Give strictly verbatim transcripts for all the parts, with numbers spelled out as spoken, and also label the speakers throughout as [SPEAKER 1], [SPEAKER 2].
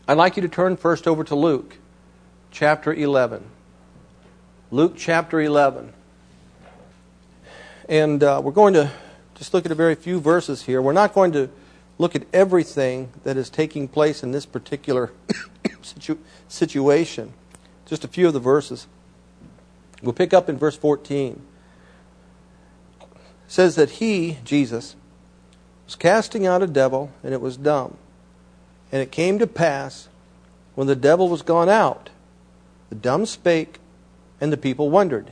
[SPEAKER 1] I'd like you to turn first over to Luke chapter eleven. Luke chapter eleven. And uh, we're going to just look at a very few verses here. We're not going to look at everything that is taking place in this particular situ- situation. Just a few of the verses. We'll pick up in verse fourteen. It says that he, Jesus, was casting out a devil, and it was dumb. And it came to pass, when the devil was gone out, the dumb spake, and the people wondered.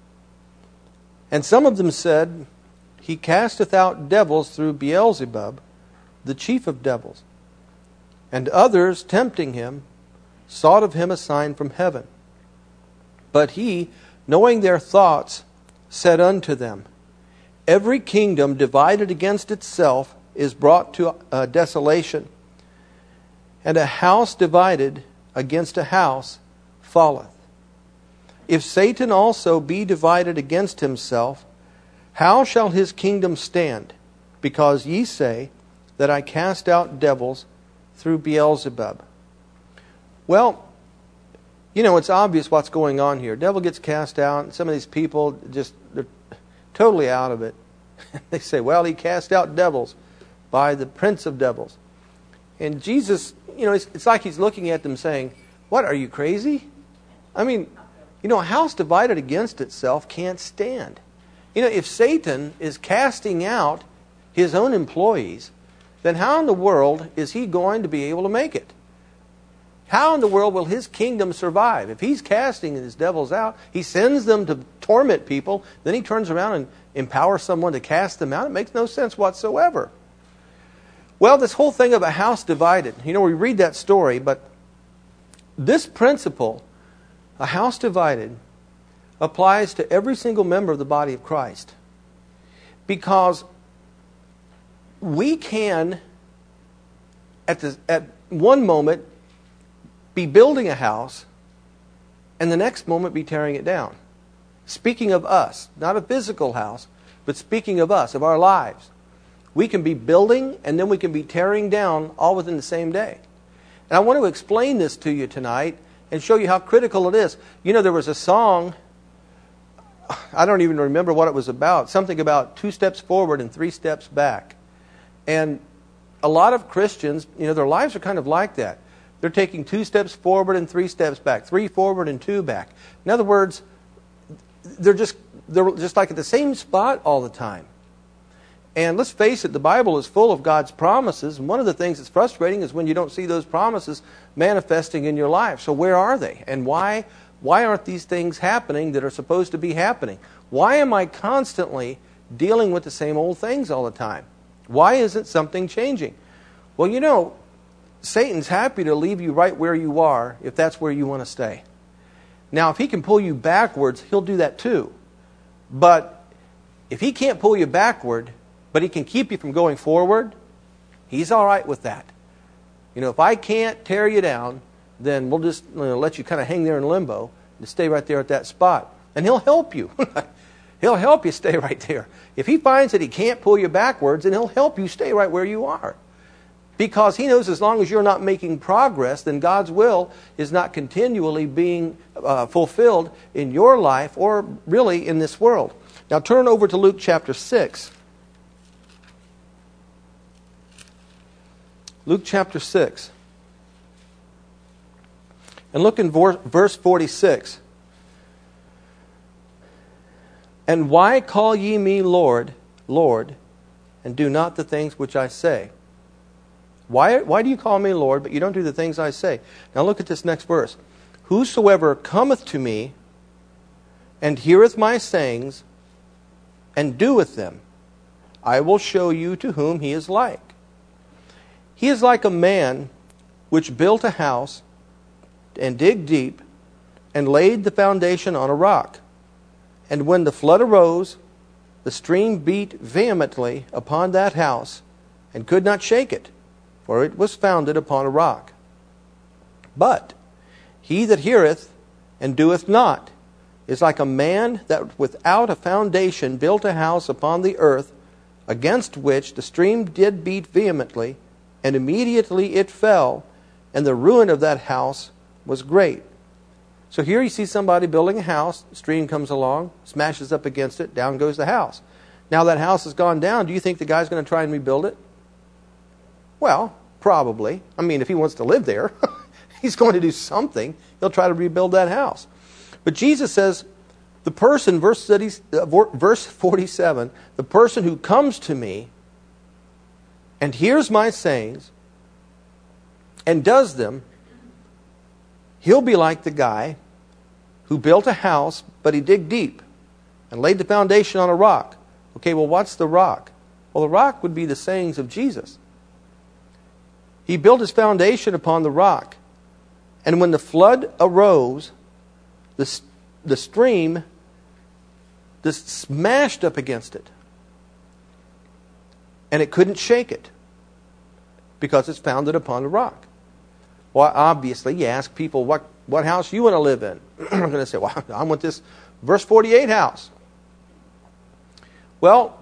[SPEAKER 1] And some of them said, He casteth out devils through Beelzebub, the chief of devils. And others, tempting him, sought of him a sign from heaven. But he, knowing their thoughts, said unto them, Every kingdom divided against itself is brought to uh, desolation, and a house divided against a house falleth. If Satan also be divided against himself, how shall his kingdom stand? Because ye say that I cast out devils through Beelzebub. Well, you know, it's obvious what's going on here. Devil gets cast out, and some of these people just, they're totally out of it. They say, well, he cast out devils by the prince of devils. And Jesus, you know, it's, it's like he's looking at them saying, what, are you crazy? I mean, you know, a house divided against itself can't stand. You know, if Satan is casting out his own employees, then how in the world is he going to be able to make it? How in the world will his kingdom survive? If he's casting his devils out, he sends them to torment people, then he turns around and empowers someone to cast them out. It makes no sense whatsoever. Well, this whole thing of a house divided, you know, we read that story, but this principle, a house divided, applies to every single member of the body of Christ. Because we can, at, the, at one moment, be building a house, and the next moment be tearing it down. Speaking of us, not a physical house, but speaking of us, of our lives. We can be building, and then we can be tearing down all within the same day. And I want to explain this to you tonight and show you how critical it is. You know, there was a song, I don't even remember what it was about, something about two steps forward and three steps back. And a lot of Christians, you know, their lives are kind of like that. They're taking two steps forward and three steps back, three forward and two back. In other words, they're just they're just like at the same spot all the time. And let's face it, the Bible is full of God's promises. And one of the things that's frustrating is when you don't see those promises manifesting in your life. So where are they? And why why aren't these things happening that are supposed to be happening? Why am I constantly dealing with the same old things all the time? Why isn't something changing? Well, you know, Satan's happy to leave you right where you are if that's where you want to stay. Now, if he can pull you backwards, he'll do that too. But if he can't pull you backward, but he can keep you from going forward, he's all right with that. You know, if I can't tear you down, then we'll just you know, let you kind of hang there in limbo and stay right there at that spot. And he'll help you. He'll help you stay right there. If he finds that he can't pull you backwards, then he'll help you stay right where you are. Because he knows as long as you're not making progress, then God's will is not continually being uh, fulfilled in your life or really in this world. Now turn over to Luke chapter six. Luke chapter six. And look in verse forty-six. And why call ye me Lord, Lord, and do not the things which I say? Why, why do you call me Lord, but you don't do the things I say? Now look at this next verse. Whosoever cometh to me, and heareth my sayings, and doeth them, I will show you to whom he is like. He is like a man which built a house, and digged deep, and laid the foundation on a rock. And when the flood arose, the stream beat vehemently upon that house, and could not shake it, for it was founded upon a rock. But he that heareth and doeth not is like a man that without a foundation built a house upon the earth, against which the stream did beat vehemently, and immediately it fell, and the ruin of that house was great. So here you see somebody building a house, the stream comes along, smashes up against it, down goes the house. Now that house has gone down, do you think the guy's going to try and rebuild it? Well, probably. I mean, if he wants to live there, he's going to do something. He'll try to rebuild that house. But Jesus says, the person, verse forty-seven, the person who comes to me and hears my sayings and does them, he'll be like the guy who built a house, but he digged deep and laid the foundation on a rock. Okay, well, what's the rock? Well, the rock would be the sayings of Jesus. He built his foundation upon the rock. And when the flood arose, the, the stream just smashed up against it. And it couldn't shake it because it's founded upon the rock. Well, obviously, you ask people, what, what house you want to live in? I'm going to say, well, I want this verse forty-eight house. Well,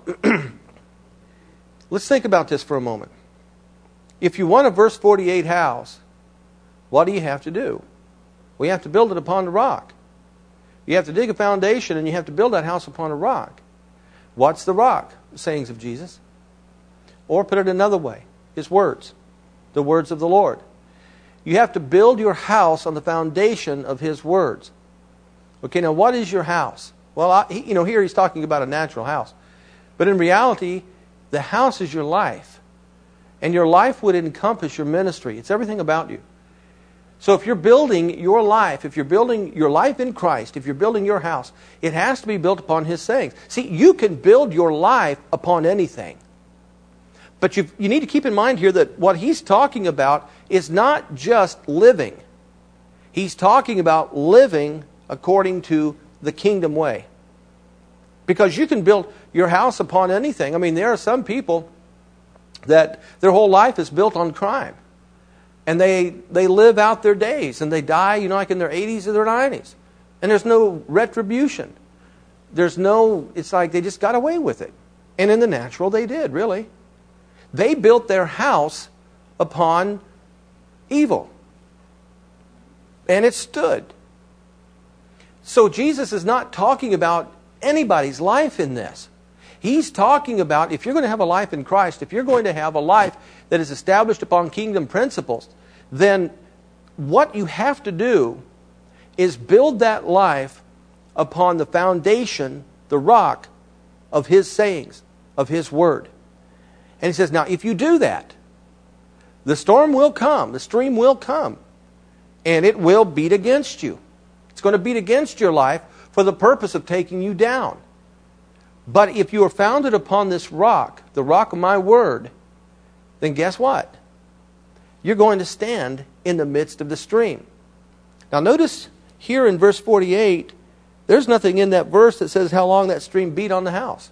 [SPEAKER 1] let's think about this for a moment. If you want a verse forty-eight house, what do you have to do? Well, you have to build it upon the rock. You have to dig a foundation and you have to build that house upon a rock. What's the rock? The sayings of Jesus. Or put it another way, His words. The words of the Lord. You have to build your house on the foundation of His words. Okay, now what is your house? Well, I, you know, here he's talking about a natural house. But in reality, the house is your life. And your life would encompass your ministry. It's everything about you. So if you're building your life, if you're building your life in Christ, if you're building your house, it has to be built upon His sayings. See, you can build your life upon anything. But you you need to keep in mind here that what he's talking about is not just living. He's talking about living according to the kingdom way. Because you can build your house upon anything. I mean, there are some people that their whole life is built on crime. And they they live out their days and they die, you know, like in their eighties or their nineties. And there's no retribution. There's no, it's like they just got away with it. And in the natural they did, really. They built their house upon evil. And it stood. So Jesus is not talking about anybody's life in this. He's talking about if you're going to have a life in Christ, if you're going to have a life that is established upon kingdom principles, then what you have to do is build that life upon the foundation, the rock of His sayings, of His word. And he says, now if you do that, the storm will come, the stream will come, and it will beat against you. It's going to beat against your life for the purpose of taking you down. But if you are founded upon this rock, the rock of my word, then guess what? You're going to stand in the midst of the stream. Now notice here in verse forty-eight, there's nothing in that verse that says how long that stream beat on the house.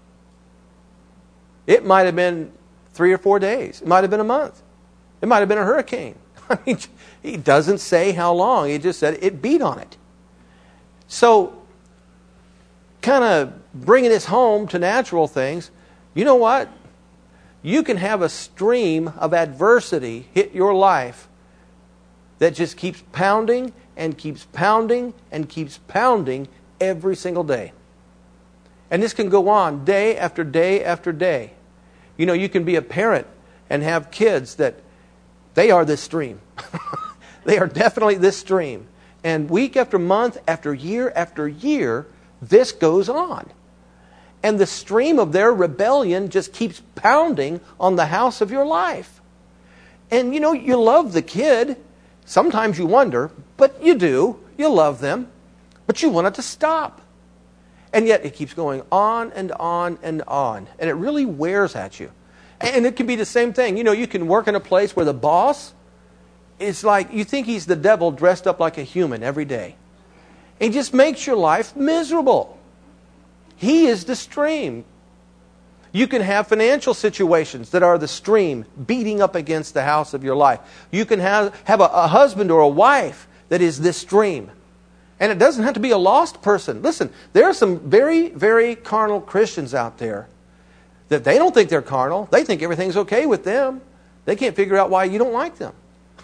[SPEAKER 1] It might have been three or four days. It might have been a month. It might have been a hurricane. I mean, he doesn't say how long. He just said it beat on it. So, kind of bringing this home to natural things, you know what? You can have a stream of adversity hit your life that just keeps pounding and keeps pounding and keeps pounding every single day. And this can go on day after day after day. You know, you can be a parent and have kids that they are this stream. They are definitely this stream. And week after month after year after year, this goes on. And the stream of their rebellion just keeps pounding on the house of your life. And you know, you love the kid. Sometimes you wonder, but you do. You love them. But you want it to stop. And yet it keeps going on and on and on. And it really wears at you. And it can be the same thing. You know, you can work in a place where the boss, it's like you think he's the devil dressed up like a human every day. He just makes your life miserable. He is the stream. You can have financial situations that are the stream beating up against the house of your life. You can have, have a, a husband or a wife that is this stream. And it doesn't have to be a lost person. Listen, there are some very, very carnal Christians out there that they don't think they're carnal. They think everything's okay with them. They can't figure out why you don't like them.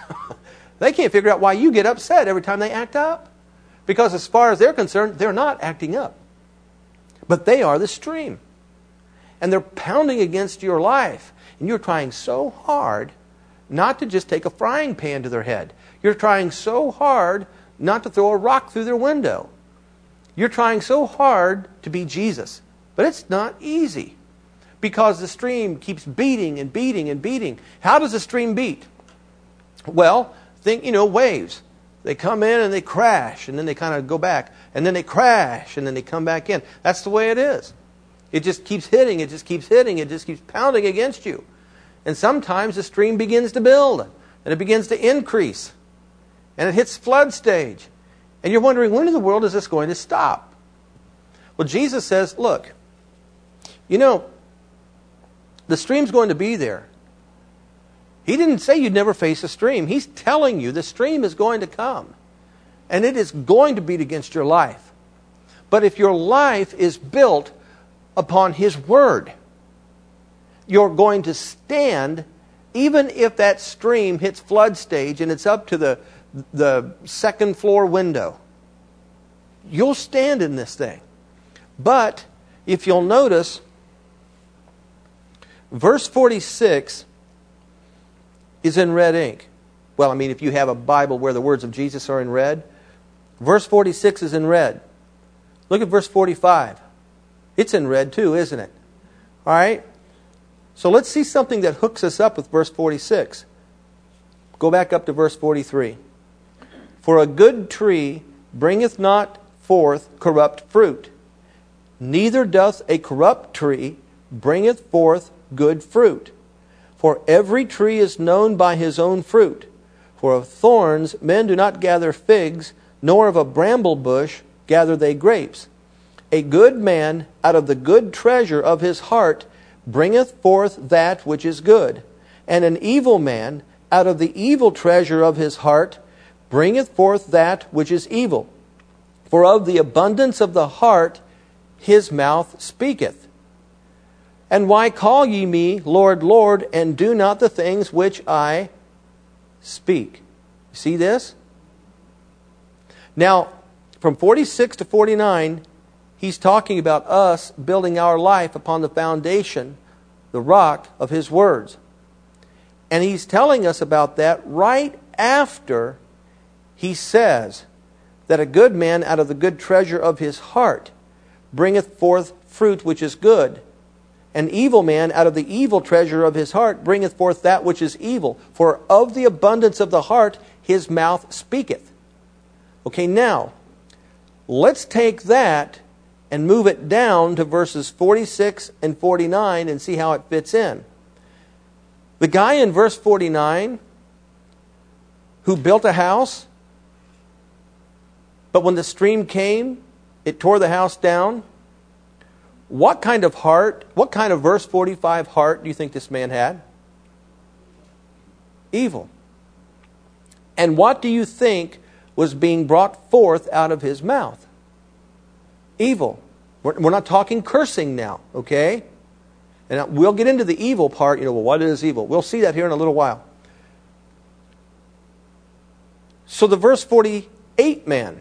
[SPEAKER 1] They can't figure out why you get upset every time they act up. Because as far as they're concerned, they're not acting up. But they are the stream. And they're pounding against your life. And you're trying so hard not to just take a frying pan to their head. You're trying so hard not to throw a rock through their window. You're trying so hard to be Jesus. But it's not easy. Because the stream keeps beating and beating and beating. How does the stream beat? Well, think, you know, waves. They come in and they crash, and then they kind of go back. And then they crash, and then they come back in. That's the way it is. It just keeps hitting, it just keeps hitting, it just keeps pounding against you. And sometimes the stream begins to build, and it begins to increase. And it hits flood stage. And you're wondering, when in the world is this going to stop? Well, Jesus says, look, you know, the stream's going to be there. He didn't say you'd never face a stream. He's telling you the stream is going to come. And it is going to beat against your life. But if your life is built upon His Word, you're going to stand even if that stream hits flood stage and it's up to the, the second floor window. You'll stand in this thing. But if you'll notice, verse forty-six is in red ink. Well, I mean, if you have a Bible where the words of Jesus are in red, verse forty-six is in red. Look at verse forty-five. It's in red too, isn't it? All right? So let's see something that hooks us up with verse forty-six. Go back up to verse forty-three. For a good tree bringeth not forth corrupt fruit, neither doth a corrupt tree bringeth forth good fruit. For every tree is known by his own fruit. For of thorns men do not gather figs, nor of a bramble bush gather they grapes. A good man out of the good treasure of his heart bringeth forth that which is good. And an evil man out of the evil treasure of his heart bringeth forth that which is evil. For of the abundance of the heart his mouth speaketh. And why call ye me, Lord, Lord, and do not the things which I speak? See this? Now, from forty-six to forty-nine, he's talking about us building our life upon the foundation, the rock of His words. And he's telling us about that right after he says that a good man out of the good treasure of his heart bringeth forth fruit which is good. An evil man out of the evil treasure of his heart bringeth forth that which is evil. For of the abundance of the heart his mouth speaketh. Okay, now, let's take that and move it down to verses forty-six and forty-nine and see how it fits in. The guy in verse forty-nine who built a house, but when the stream came, it tore the house down. What kind of heart, what kind of verse forty-five heart do you think this man had? Evil. And what do you think was being brought forth out of his mouth? Evil. We're, we're not talking cursing now, okay? And we'll get into the evil part, you know, well, what is evil? We'll see that here in a little while. So the verse forty-eight man,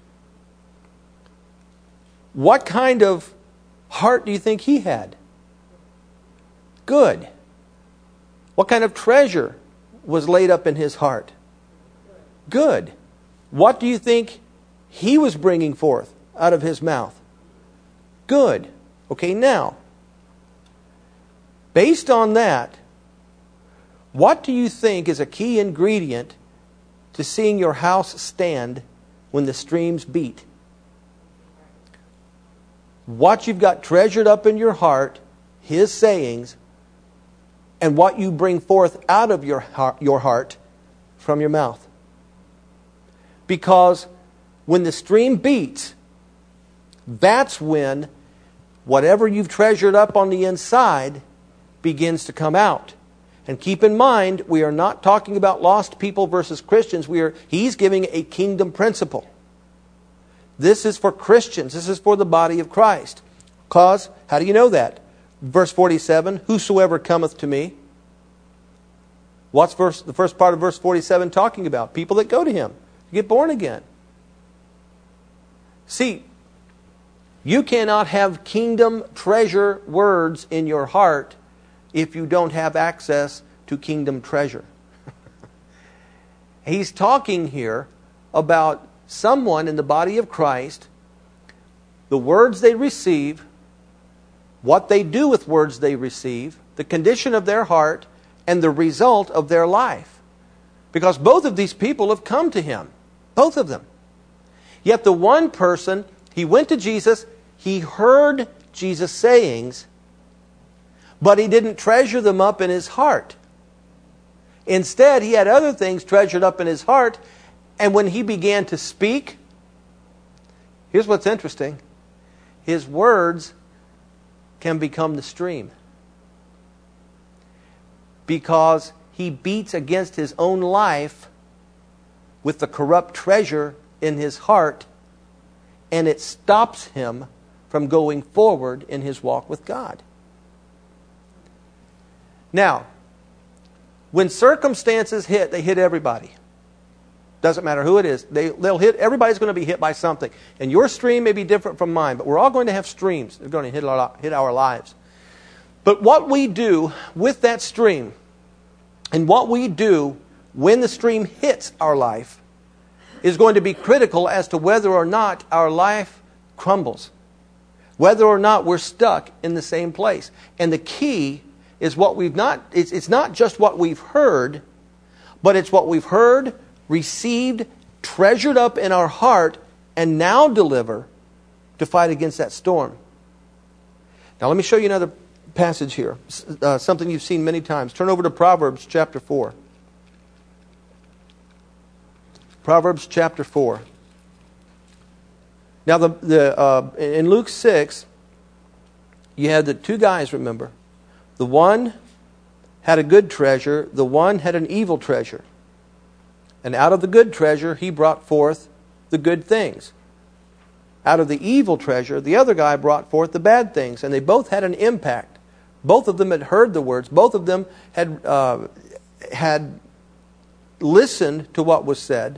[SPEAKER 1] what kind of heart do you think he had? Good. What kind of treasure was laid up in his heart? Good. What do you think he was bringing forth out of his mouth? Good. Okay, now, based on that, what do you think is a key ingredient to seeing your house stand when the streams beat? What you've got treasured up in your heart, His sayings, and what you bring forth out of your heart, your heart from your mouth. Because when the stream beats, that's when whatever you've treasured up on the inside begins to come out. And keep in mind, we are not talking about lost people versus Christians. We are, he's giving a kingdom principle. This is for Christians. This is for the body of Christ. Because, how do you know that? Verse forty-seven, whosoever cometh to me, What's verse, the first part of verse forty-seven talking about? People that go to Him, get born again. See, you cannot have kingdom treasure words in your heart if you don't have access to kingdom treasure. He's talking here about someone in the body of Christ, the words they receive, what they do with words they receive, the condition of their heart, and the result of their life. Because both of these people have come to Him. Both of them. Yet the one person, he went to Jesus, he heard Jesus' sayings, but he didn't treasure them up in his heart. Instead, he had other things treasured up in his heart, and when he began to speak, here's what's interesting. His words can become the stream. Because he beats against his own life with the corrupt treasure in his heart, and it stops him from going forward in his walk with God. Now, when circumstances hit, they hit everybody. Doesn't matter who it is. They, they'll hit. Everybody's going to be hit by something. And your stream may be different from mine, but we're all going to have streams. They're going to hit our, hit our lives. But what we do with that stream, and what we do when the stream hits our life, is going to be critical as to whether or not our life crumbles. Whether or not we're stuck in the same place. And the key is what we've not, it's, it's not just what we've heard, but it's what we've heard, received, treasured up in our heart, and now deliver to fight against that storm. Now let me show you another passage here. Uh, something you've seen many times. Turn over to Proverbs chapter four. Proverbs chapter four. Now the, the uh, in Luke six, you had the two guys, remember. The one had a good treasure, the one had an evil treasure. And out of the good treasure, he brought forth the good things. Out of the evil treasure, the other guy brought forth the bad things. And they both had an impact. Both of them had heard the words. Both of them had, uh, had listened to what was said.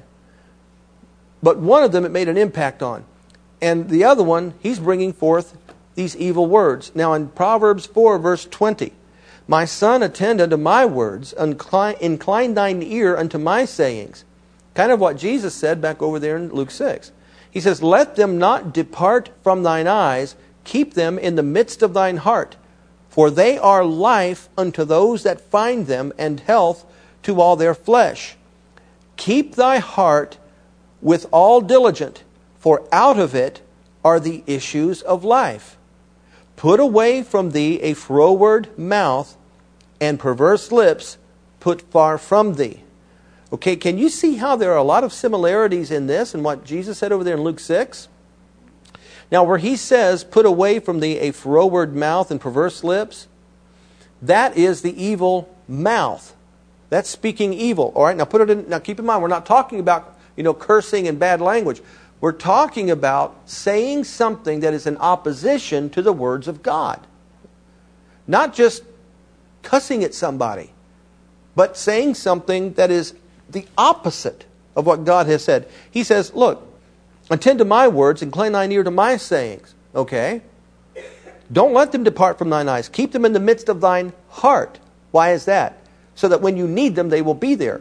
[SPEAKER 1] But one of them it made an impact on. And the other one, he's bringing forth these evil words. Now in Proverbs four, verse twenty, my son, attend unto my words, incline, incline thine ear unto my sayings. Kind of what Jesus said back over there in Luke six. He says, let them not depart from thine eyes, keep them in the midst of thine heart. For they are life unto those that find them, and health to all their flesh. Keep thy heart with all diligence, for out of it are the issues of life. Put away from thee a froward mouth, and perverse lips put far from thee. Okay, can you see how there are a lot of similarities in this and what Jesus said over there in Luke six? Now, where he says, put away from thee a froward mouth and perverse lips, that is the evil mouth. That's speaking evil. All right, now put it in. Now keep in mind, we're not talking about, you know, cursing and bad language. We're talking about saying something that is in opposition to the words of God. Not just cussing at somebody, but saying something that is the opposite of what God has said. He says, look, attend to my words, incline thine ear to my sayings. Okay? Don't let them depart from thine eyes. Keep them in the midst of thine heart. Why is that? So that when you need them, they will be there.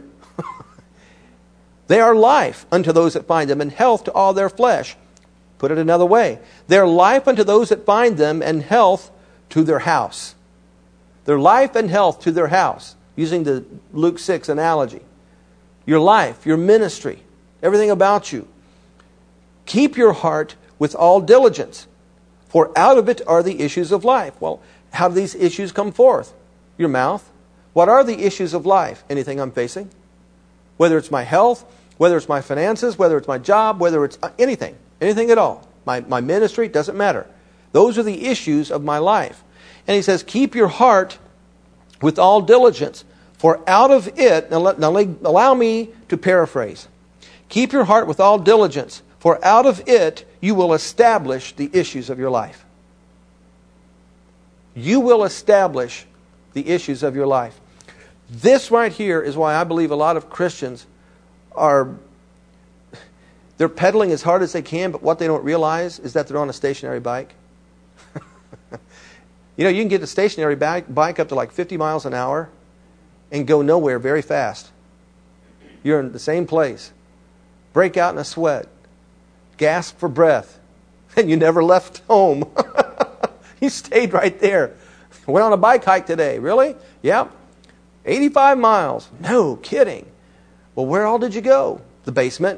[SPEAKER 1] They are life unto those that find them, and health to all their flesh. Put it another way. They're life unto those that find them, and health to their house. Their life and health to their house. Using the Luke six analogy. Your life, your ministry, everything about you. Keep your heart with all diligence, for out of it are the issues of life. Well, how do these issues come forth? Your mouth. What are the issues of life? Anything I'm facing? Whether it's my health, whether it's my finances, whether it's my job, whether it's anything. Anything at all. My, my ministry, doesn't matter. Those are the issues of my life. And he says, keep your heart with all diligence, for out of it, now, let, now allow me to paraphrase. Keep your heart with all diligence, for out of it you will establish the issues of your life. You will establish the issues of your life. This right here is why I believe a lot of Christians are, they're pedaling as hard as they can, but what they don't realize is that they're on a stationary bike. You know, you can get a stationary bike up to like fifty miles an hour and go nowhere very fast. You're in the same place. Break out in a sweat. Gasp for breath. And you never left home. You stayed right there. Went on a bike hike today. Really? Yep. eighty-five miles. No kidding. Well, where all did you go? The basement.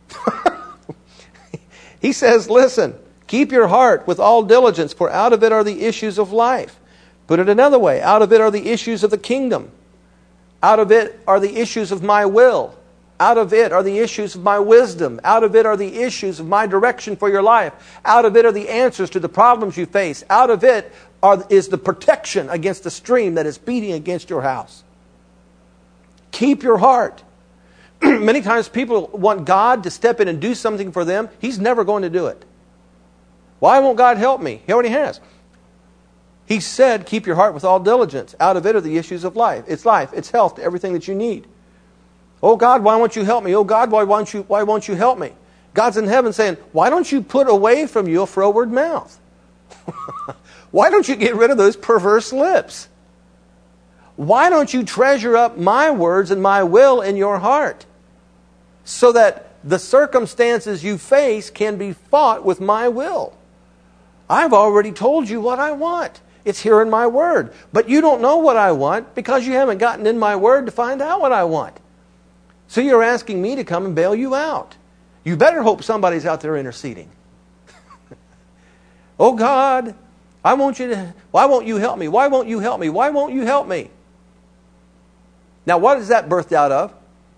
[SPEAKER 1] He says, listen, keep your heart with all diligence, for out of it are the issues of life. Put it another way. Out of it are the issues of the kingdom. Out of it are the issues of my will. Out of it are the issues of my wisdom. Out of it are the issues of my direction for your life. Out of it are the answers to the problems you face. Out of it are, is the protection against the stream that is beating against your house. Keep your heart. Many times people want God to step in and do something for them. He's never going to do it. Why won't God help me? He already has. He said, keep your heart with all diligence. Out of it are the issues of life. It's life. It's health. Everything that you need. Oh God, why won't you help me? Oh God, why won't you, why won't you help me? God's in heaven saying, why don't you put away from you a froward mouth? Why don't you get rid of those perverse lips? Why don't you treasure up my words and my will in your heart, so that the circumstances you face can be fought with my will? I've already told you what I want. It's here in my word. But you don't know what I want because you haven't gotten in my word to find out what I want. So you're asking me to come and bail you out. You better hope somebody's out there interceding. Oh God, I want you to, why won't you help me? Why won't you help me? Why won't you help me? Now what is that birthed out of?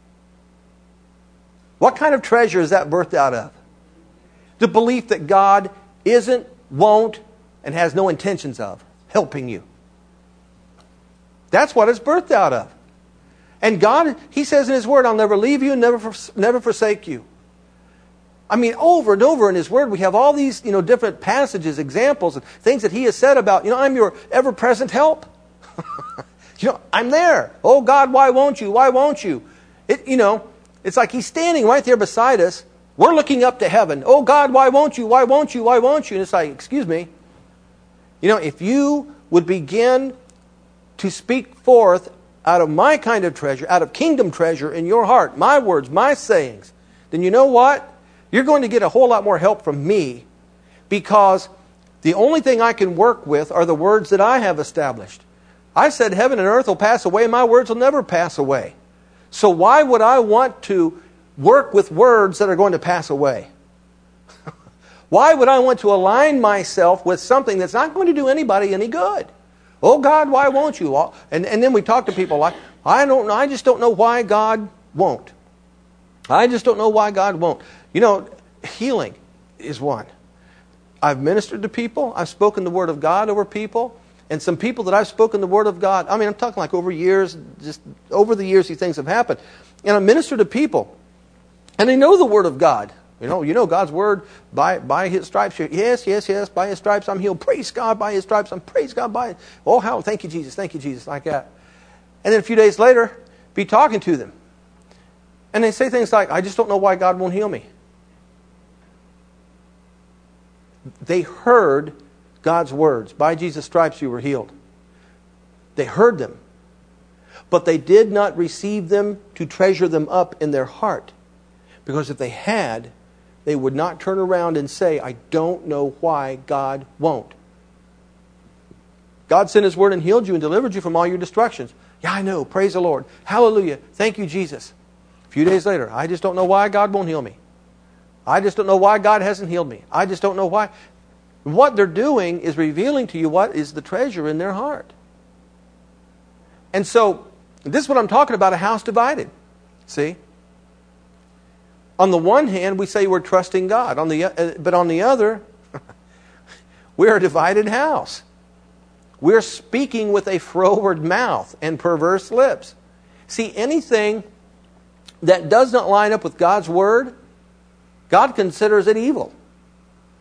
[SPEAKER 1] What kind of treasure is that birthed out of? The belief that God isn't, won't, and has no intentions of helping you. That's what it's birthed out of. And God, He says in His Word, I'll never leave you and never, never forsake you. I mean, over and over in His Word, we have all these, you know, different passages, examples, and things that He has said about, you know, I'm your ever-present help. You know, I'm there. Oh God, why won't you? Why won't you? It, you know, it's like He's standing right there beside us. We're looking up to heaven. Oh God, why won't you? Why won't you? Why won't you? And it's like, excuse me. You know, if you would begin to speak forth out of my kind of treasure, out of kingdom treasure in your heart, my words, my sayings, then you know what? You're going to get a whole lot more help from me, because the only thing I can work with are the words that I have established. I said heaven and earth will pass away, my words will never pass away. So why would I want to work with words that are going to pass away? Why would I want to align myself with something that's not going to do anybody any good? Oh God, why won't you? And, and then we talk to people like, I don't know, I just don't know why God won't. I just don't know why God won't. You know, healing is one. I've ministered to people. I've spoken the Word of God over people. And some people that I've spoken the Word of God, I mean, I'm talking like over years, just over the years these things have happened. And I minister to people, and they know the Word of God. You know, you know God's Word, by by His stripes, yes, yes, yes, by His stripes I'm healed. Praise God, by His stripes I'm praise God, by it. Oh, how, thank you, Jesus, thank you, Jesus, like that. And then a few days later, be talking to them. And they say things like, I just don't know why God won't heal me. They heard God's words. By Jesus' stripes you were healed. They heard them. But they did not receive them to treasure them up in their heart. Because if they had, they would not turn around and say, I don't know why God won't. God sent His Word and healed you and delivered you from all your destructions. Yeah, I know. Praise the Lord. Hallelujah. Thank you, Jesus. A few days later, I just don't know why God won't heal me. I just don't know why God hasn't healed me. I just don't know why. What they're doing is revealing to you what is the treasure in their heart. And so, this is what I'm talking about, a house divided. See? On the one hand, we say we're trusting God. On the, uh, but on the other, we're a divided house. We're speaking with a froward mouth and perverse lips. See, anything that does not line up with God's Word, God considers it evil.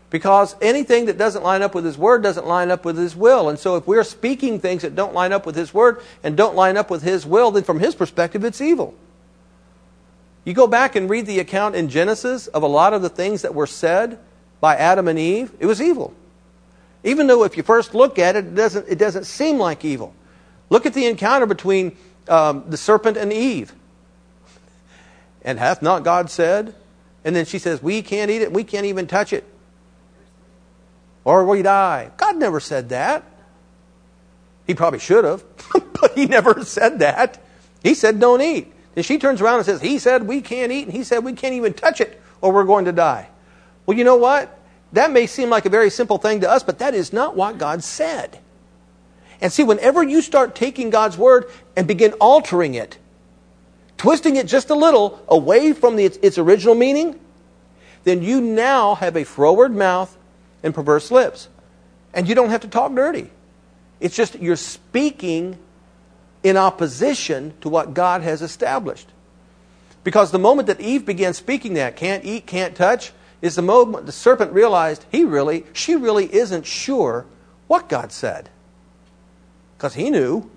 [SPEAKER 1] Because anything that doesn't line up with His Word doesn't line up with His will. And so if we're speaking things that don't line up with His Word and don't line up with His will, then from His perspective, it's evil. You go back and read the account in Genesis of a lot of the things that were said by Adam and Eve. It was evil. Even though if you first look at it, it doesn't, it doesn't seem like evil. Look at the encounter between um, the serpent and Eve. And hath not God said? And then she says, we can't eat it, we can't even touch it, or we die. God never said that. He probably should have, but He never said that. He said, don't eat. And she turns around and says, He said we can't eat, and He said we can't even touch it, or we're going to die. Well, you know what? That may seem like a very simple thing to us, but that is not what God said. And see, whenever you start taking God's Word and begin altering it, twisting it just a little away from the, its, its original meaning, then you now have a froward mouth and perverse lips. And you don't have to talk dirty. It's just you're speaking in opposition to what God has established. Because the moment that Eve began speaking that, can't eat, can't touch, is the moment the serpent realized he really, she really isn't sure what God said. Because he knew.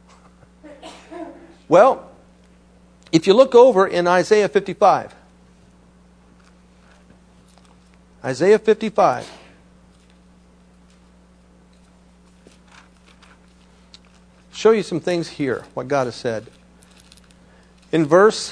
[SPEAKER 1] Well, if you look over in Isaiah fifty-five. Isaiah fifty-five. Show you some things here, what God has said. In verse,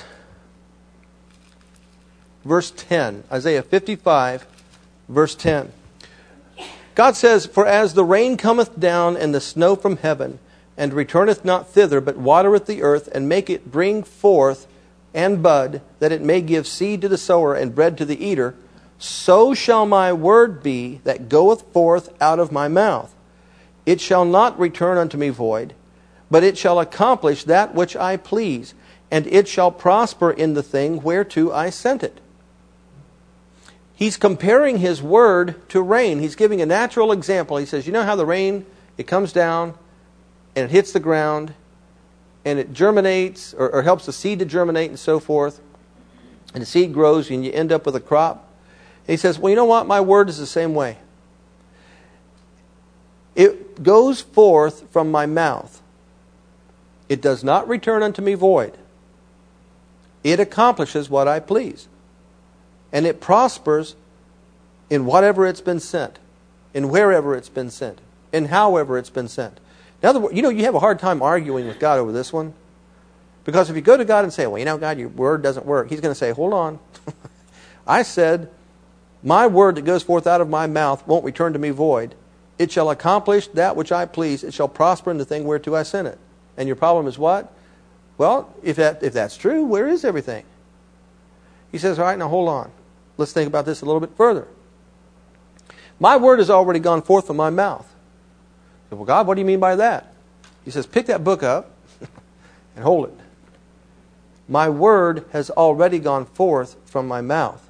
[SPEAKER 1] verse ten, Isaiah fifty-five, verse ten. God says, for as the rain cometh down and the snow from heaven, and returneth not thither, but watereth the earth, and make it bring forth and bud, that it may give seed to the sower and bread to the eater, so shall my word be that goeth forth out of my mouth. It shall not return unto me void, but it shall accomplish that which I please, and it shall prosper in the thing whereto I sent it. He's comparing His Word to rain. He's giving a natural example. He says, you know how the rain, it comes down, and it hits the ground, and it germinates, or, or helps the seed to germinate and so forth, and the seed grows, and you end up with a crop. And he says, well, you know what? My Word is the same way. It goes forth from my mouth. It does not return unto me void. It accomplishes what I please. And it prospers in whatever it's been sent, in wherever it's been sent, and however it's been sent. In other words, you know, you have a hard time arguing with God over this one. Because if you go to God and say, well, you know, God, your word doesn't work, He's going to say, hold on. I said, my word that goes forth out of my mouth won't return to me void. It shall accomplish that which I please. It shall prosper in the thing whereto I sent it. And your problem is what? Well, if that if that's true, where is everything? He says, all right, now hold on. Let's think about this a little bit further. My word has already gone forth from my mouth. Said, well, God, what do you mean by that? He says, pick that book up and hold it. My word has already gone forth from my mouth.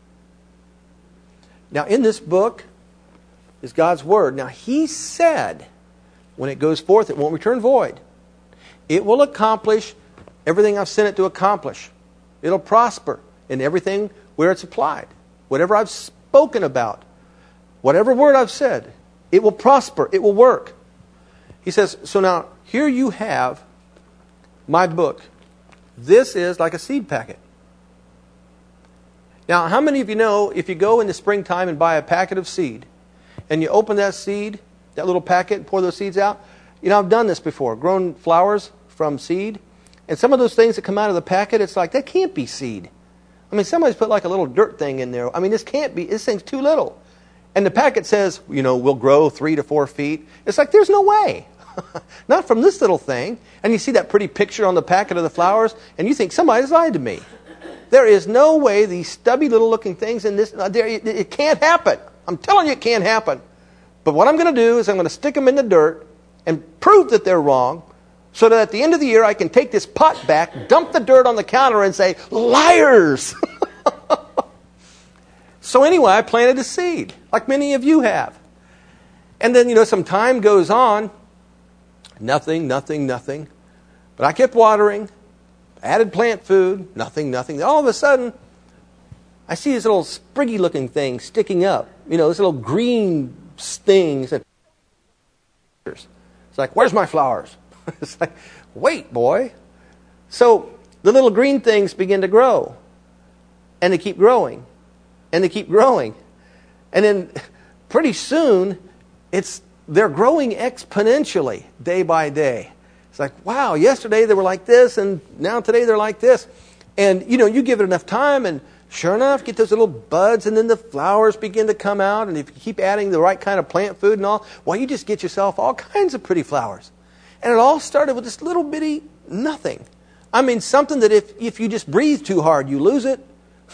[SPEAKER 1] Now, in this book is God's word. Now, He said, when it goes forth, it won't return void. It will accomplish everything I've sent it to accomplish. It'll prosper in everything where it's applied. Whatever I've spoken about, whatever word I've said, it will prosper. It will work. He says, so now, here you have my book. This is like a seed packet. Now, how many of you know if you go in the springtime and buy a packet of seed, and you open that seed, that little packet, and pour those seeds out? You know, I've done this before, grown flowers from seed. And some of those things that come out of the packet, it's like, that can't be seed. I mean, somebody's put like a little dirt thing in there. I mean, this can't be, this thing's too little. And the packet says, you know, will grow three to four feet. It's like, there's no way. Not from this little thing. And you see that pretty picture on the packet of the flowers, and you think, somebody's lied to me. There is no way these stubby little looking things in this, there, it, it can't happen. I'm telling you it can't happen. But what I'm going to do is I'm going to stick them in the dirt and prove that they're wrong, so that at the end of the year I can take this pot back, dump the dirt on the counter and say, liars! So anyway, I planted a seed, like many of you have. And then, you know, some time goes on. Nothing, nothing, nothing. But I kept watering, added plant food, nothing, nothing. All of a sudden, I see this little spriggy looking thing sticking up. You know, this little green thing. It's like, where's my flowers? It's like, wait, boy. So the little green things begin to grow. And they keep growing. And they keep growing. And then pretty soon, it's they're growing exponentially day by day. It's like, wow, yesterday they were like this, and now today they're like this. And, you know, you give it enough time, and sure enough, get those little buds, and then the flowers begin to come out. And if you keep adding the right kind of plant food and all, well, you just get yourself all kinds of pretty flowers. And it all started with this little bitty nothing. I mean, something that if, if you just breathe too hard, you lose it.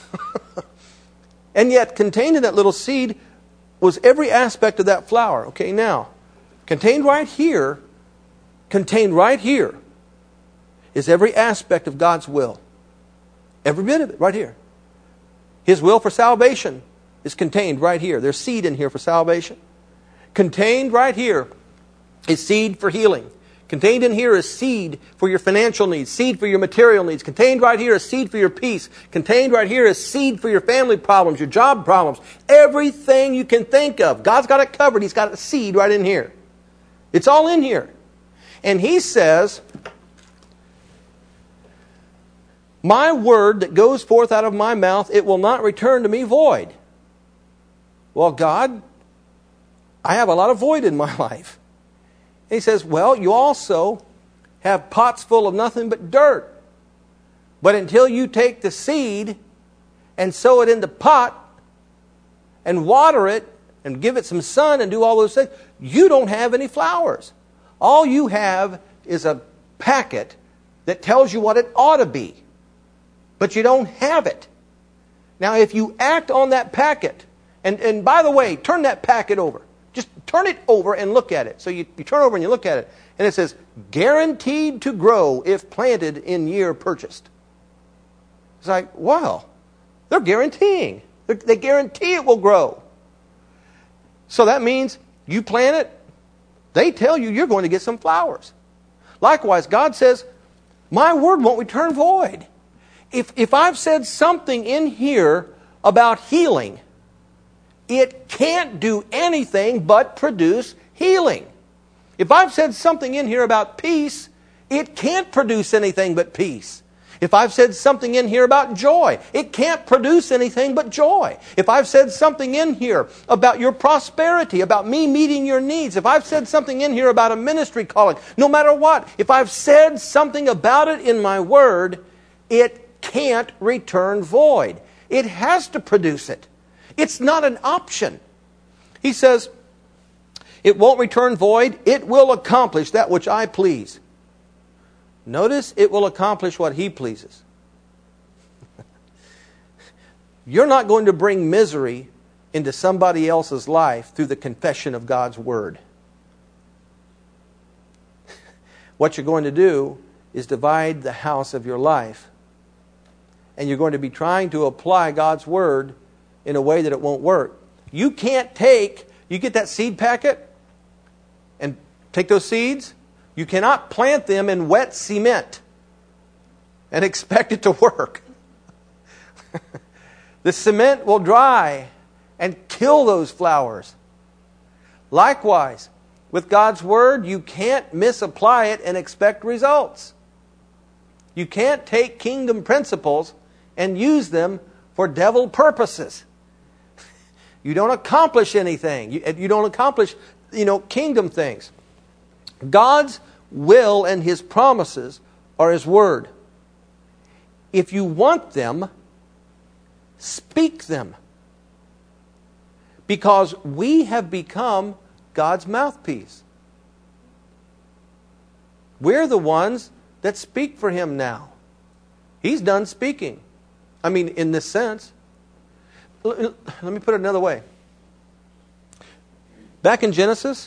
[SPEAKER 1] And yet, contained in that little seed was every aspect of that flower. Okay, now, contained right here, contained right here, is every aspect of God's will. Every bit of it, right here. His will for salvation is contained right here. There's seed in here for salvation. Contained right here is seed for healing. Contained in here is seed for your financial needs, seed for your material needs. Contained right here is seed for your peace. Contained right here is seed for your family problems, your job problems. Everything you can think of. God's got it covered. He's got a seed right in here. It's all in here. And He says, my word that goes forth out of my mouth, it will not return to me void. Well, God, I have a lot of void in my life. He says, well, you also have pots full of nothing but dirt. But until you take the seed and sow it in the pot and water it and give it some sun and do all those things, you don't have any flowers. All you have is a packet that tells you what it ought to be. But you don't have it. Now, if you act on that packet, and, and by the way, turn that packet over. Just turn it over and look at it. So you, you turn over and you look at it. And it says, guaranteed to grow if planted in year purchased. It's like, wow. They're guaranteeing. They're, they guarantee it will grow. So that means you plant it. They tell you you're going to get some flowers. Likewise, God says, my word won't return void. If, if I've said something in here about healing, it can't do anything but produce healing. If I've said something in here about peace, it can't produce anything but peace. If I've said something in here about joy, it can't produce anything but joy. If I've said something in here about your prosperity, about me meeting your needs, if I've said something in here about a ministry calling, no matter what, if I've said something about it in my word, it can't return void. It has to produce it. It's not an option. He says, it won't return void. It will accomplish that which I please. Notice, it will accomplish what He pleases. You're not going to bring misery into somebody else's life through the confession of God's Word. What you're going to do is divide the house of your life. And you're going to be trying to apply God's Word in a way that it won't work. You can't take, you get that seed packet and take those seeds. You cannot plant them in wet cement and expect it to work. The cement will dry and kill those flowers. Likewise, with God's Word, you can't misapply it and expect results. You can't take kingdom principles and use them for devil purposes. You don't accomplish anything. You, you don't accomplish, you know, kingdom things. God's will and His promises are His Word. If you want them, speak them. Because we have become God's mouthpiece. We're the ones that speak for Him now. He's done speaking. I mean, in this sense. Let me put it another way. Back in Genesis,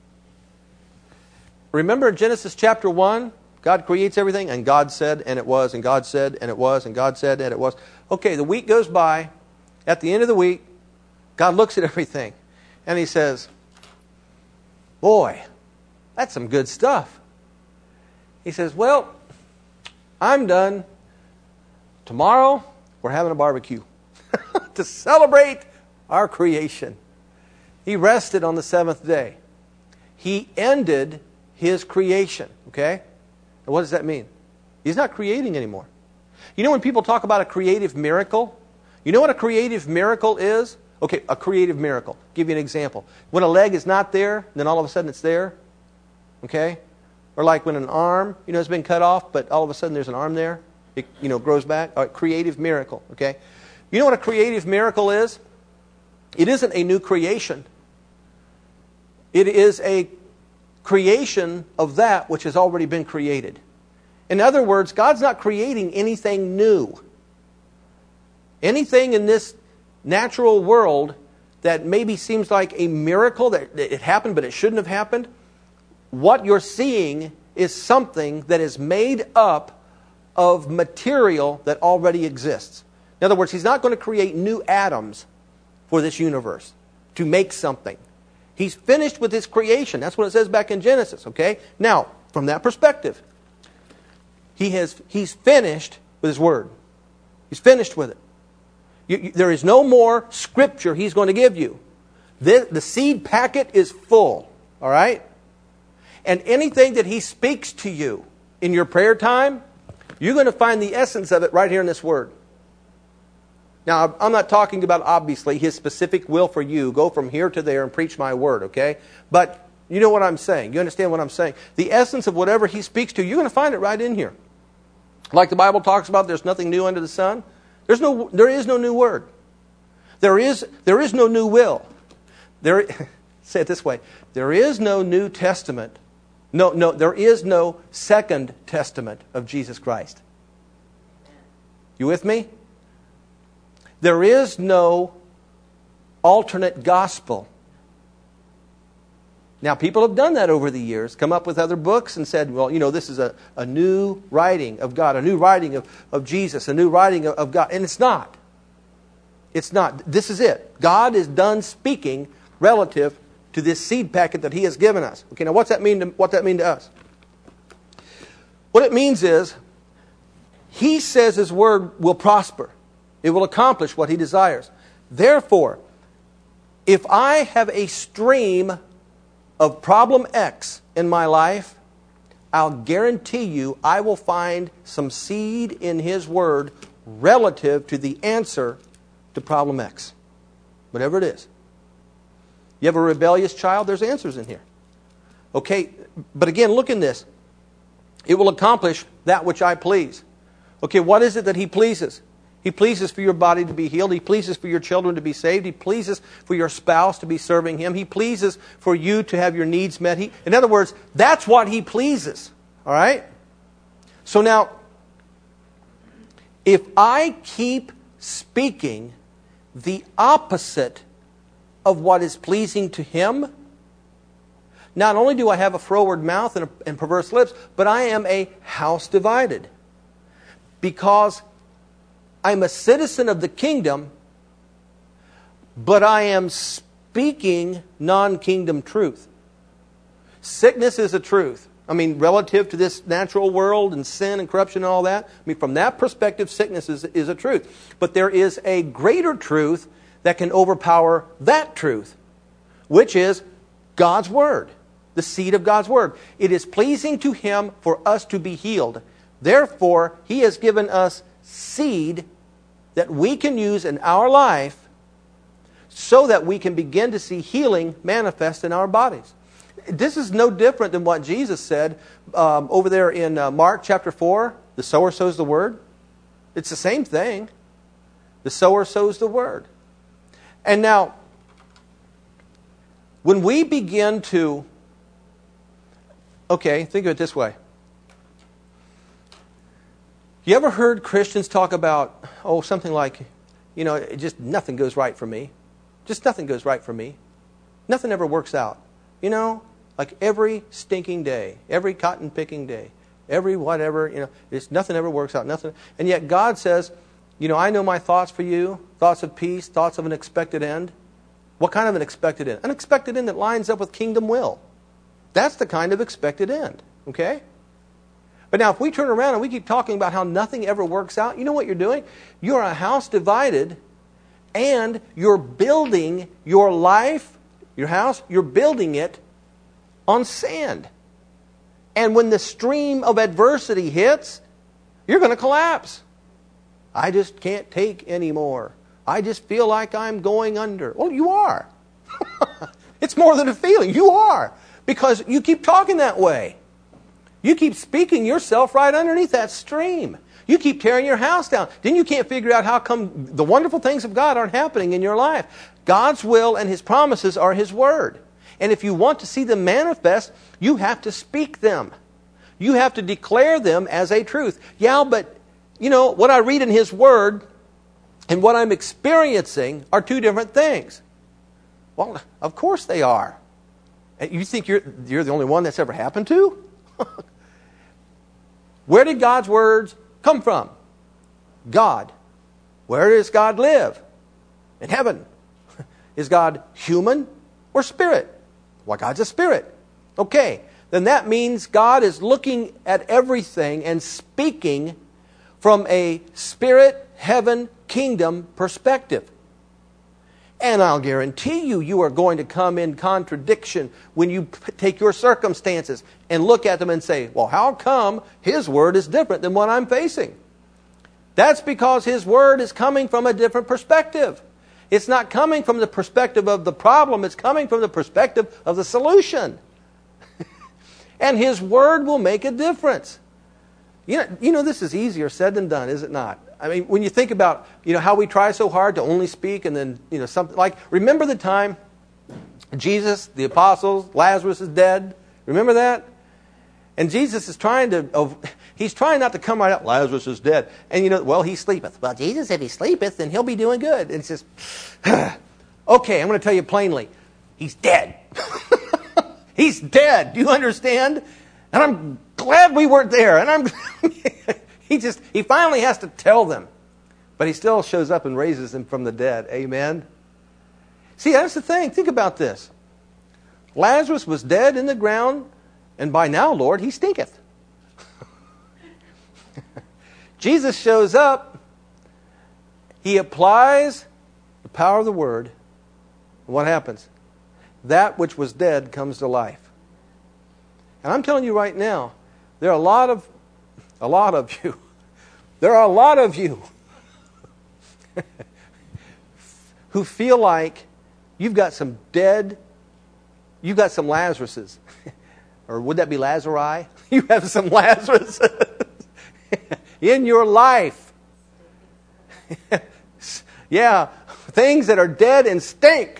[SPEAKER 1] remember Genesis chapter one? God creates everything, and God said, and it was, and God said, and it was, and God said, and it was. Okay, the week goes by. At the end of the week, God looks at everything, and He says, boy, that's some good stuff. He says, well, I'm done. Tomorrow, we're having a barbecue. to celebrate our creation. He rested on the seventh day. He ended His creation. Okay? And what does that mean? He's not creating anymore. You know when people talk about a creative miracle? You know what a creative miracle is? Okay, a creative miracle. I'll give you an example. When a leg is not there, then all of a sudden it's there. Okay? Or like when an arm, you know, has been cut off, but all of a sudden there's an arm there. It, you know, grows back. A creative miracle. Okay? You know what a creative miracle is? It isn't a new creation. It is a creation of that which has already been created. In other words, God's not creating anything new. Anything in this natural world that maybe seems like a miracle, that it happened but it shouldn't have happened, what you're seeing is something that is made up of material that already exists. In other words, He's not going to create new atoms for this universe to make something. He's finished with His creation. That's what it says back in Genesis, okay? Now, from that perspective, He has, He's finished with His Word. He's finished with it. You, you, there is no more Scripture He's going to give you. The, the seed packet is full, all right? And anything that He speaks to you in your prayer time, you're going to find the essence of it right here in this Word. Now, I'm not talking about, obviously, His specific will for you. Go from here to there and preach my Word, okay? But you know what I'm saying. You understand what I'm saying. The essence of whatever He speaks to, you're going to find it right in here. Like the Bible talks about, there's nothing new under the sun. There's no, there is no new Word. There is, there is no new will. There, say it this way. There is no New Testament. No, no, there is no Second Testament of Jesus Christ. You with me? There is no alternate gospel. Now, people have done that over the years, come up with other books and said, well, you know, this is a, a new writing of God, a new writing of, of Jesus, a new writing of, of God. And it's not. It's not. This is it. God is done speaking relative to this seed packet that He has given us. Okay, now what's that mean to, what that mean to us? What it means is, He says His Word will prosper. It will accomplish what He desires. Therefore, if I have a stream of problem X in my life, I'll guarantee you I will find some seed in His Word relative to the answer to problem X. Whatever it is. You have a rebellious child, there's answers in here. Okay, but again, look in this. It will accomplish that which I please. Okay, what is it that He pleases? He pleases for your body to be healed. He pleases for your children to be saved. He pleases for your spouse to be serving Him. He pleases for you to have your needs met. He, in other words, that's what He pleases. All right? So now, if I keep speaking the opposite of what is pleasing to Him, not only do I have a froward mouth and, a, and perverse lips, but I am a house divided. Because I'm a citizen of the kingdom, but I am speaking non-kingdom truth. Sickness is a truth. I mean, relative to this natural world and sin and corruption and all that. I mean, from that perspective, sickness is, is a truth. But there is a greater truth that can overpower that truth, which is God's Word, the seed of God's Word. It is pleasing to Him for us to be healed. Therefore, He has given us seed that we can use in our life so that we can begin to see healing manifest in our bodies. This is no different than what Jesus said um, over there in uh, Mark chapter four. The sower sows the word. It's the same thing. The sower sows the word. And now, when we begin to, okay, think of it this way. You ever heard Christians talk about, oh, something like, you know, it just nothing goes right for me. Just nothing goes right for me. Nothing ever works out. You know, like every stinking day, every cotton picking day, every whatever, you know, it's nothing ever works out. Nothing. And yet God says, you know, I know my thoughts for you, thoughts of peace, thoughts of an expected end. What kind of an expected end? An expected end that lines up with kingdom will. That's the kind of expected end. Okay? But now if we turn around and we keep talking about how nothing ever works out, you know what you're doing? You're a house divided And you're building your life, your house, you're building it on sand. And when the stream of adversity hits, you're going to collapse. I just can't take anymore. I just feel like I'm going under. Well, you are. It's more than a feeling. You are. Because you keep talking that way. You keep speaking yourself right underneath that stream. You keep tearing your house down. Then you can't figure out how come the wonderful things of God aren't happening in your life. God's will and His promises are His Word. And if you want to see them manifest, you have to speak them. You have to declare them as a truth. Yeah, but, you know, what I read in His Word and what I'm experiencing are two different things. Well, of course they are. You think you're, you're the only one that's ever happened to? Where did God's words come from? God. Where does God live? In heaven. Is God human or spirit? Well, God's a spirit. Okay, then that means God is looking at everything and speaking from a spirit, heaven, kingdom perspective. And I'll guarantee you, you are going to come in contradiction when you p- take your circumstances and look at them and say, well, how come His Word is different than what I'm facing? That's because His Word is coming from a different perspective. It's not coming from the perspective of the problem. It's coming from the perspective of the solution. And His Word will make a difference. You know, you know, this is easier said than done, is it not? I mean, when you think about, you know, how we try so hard to only speak and then, you know, something like, remember the time Jesus, the apostles, Lazarus is dead? Remember that? And Jesus is trying to, oh, He's trying not to come right out, Lazarus is dead. And, you know, well, he sleepeth. Well, Jesus, if he sleepeth, then he'll be doing good. And it's just, okay, I'm going to tell you plainly, he's dead. He's dead. Do you understand? And I'm glad we weren't there. And I'm he just he finally has to tell them. But he still shows up and raises them from the dead. Amen. See, that's the thing. Think about this. Lazarus was dead in the ground, and by now, Lord, he stinketh. Jesus shows up. He applies the power of the Word. And what happens? That which was dead comes to life. And I'm telling you right now, there are a lot of, a lot of you, there are a lot of you who feel like you've got some dead, you've got some Lazaruses. Or would that be Lazari? You have some Lazaruses in your life. Yeah, things that are dead and stink.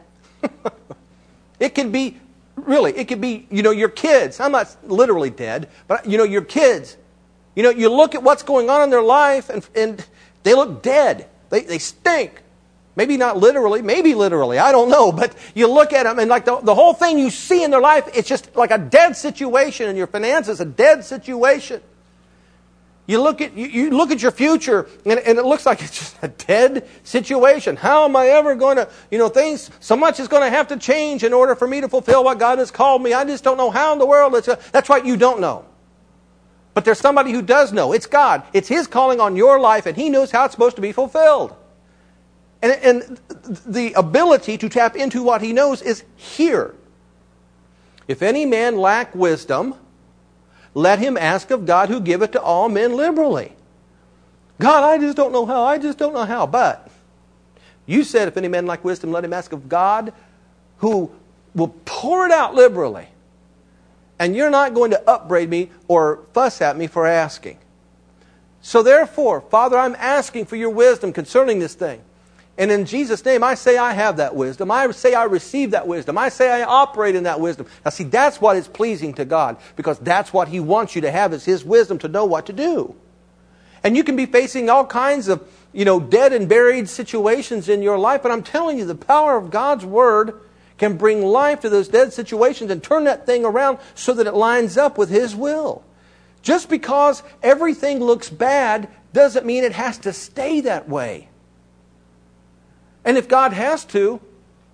[SPEAKER 1] It can be, really, it could be, you know, your kids. I'm not literally dead, but, you know, your kids. You know, you look at what's going on in their life, and, and they look dead. They, they stink. Maybe not literally, maybe literally, I don't know. But you look at them, and like the, the whole thing you see in their life, it's just like a dead situation, and your finances, a dead situation. You look at you, you look at your future, and, and it looks like it's just a dead situation. How am I ever going to, you know, things, so much is going to have to change in order for me to fulfill what God has called me. I just don't know how in the world. It's a, that's right, you don't know. But there's somebody who does know. It's God. It's His calling on your life, and He knows how it's supposed to be fulfilled. And, and the ability to tap into what He knows is here. If any man lack wisdom, let him ask of God, who giveth to all men liberally. God, I just don't know how. I just don't know how. But you said, if any man lack wisdom, let him ask of God, who will pour it out liberally. And you're not going to upbraid me or fuss at me for asking. So therefore, Father, I'm asking for your wisdom concerning this thing. And in Jesus' name, I say I have that wisdom. I say I receive that wisdom. I say I operate in that wisdom. Now see, that's what is pleasing to God, because that's what He wants you to have, is His wisdom to know what to do. And you can be facing all kinds of, you know, dead and buried situations in your life, but I'm telling you, the power of God's Word can bring life to those dead situations and turn that thing around so that it lines up with His will. Just because everything looks bad doesn't mean it has to stay that way. And if God has to,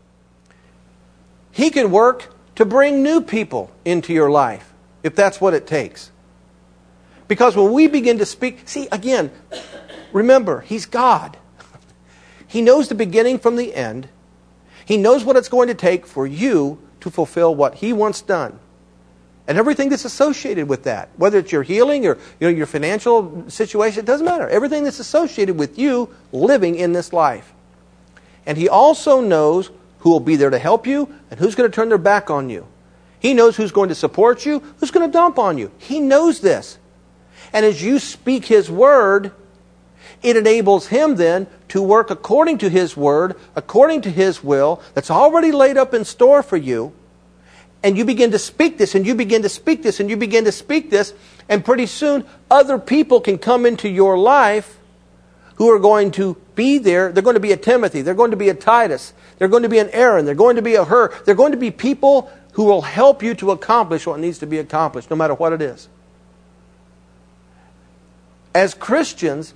[SPEAKER 1] He can work to bring new people into your life, if that's what it takes. Because when we begin to speak, see, again, remember, He's God. He knows the beginning from the end. He knows what it's going to take for you to fulfill what He wants done. And everything that's associated with that, whether it's your healing or you know, your financial situation, it doesn't matter. Everything that's associated with you living in this life. And He also knows who will be there to help you and who's going to turn their back on you. He knows who's going to support you, who's going to dump on you. He knows this. And as you speak His Word, it enables Him then to work according to His Word, according to His will, that's already laid up in store for you. And you begin to speak this, and you begin to speak this, and you begin to speak this, and pretty soon other people can come into your life who are going to be there. They're going to be a Timothy. They're going to be a Titus. They're going to be an Aaron. They're going to be a Hur. They're going to be people who will help you to accomplish what needs to be accomplished, no matter what it is. As Christians,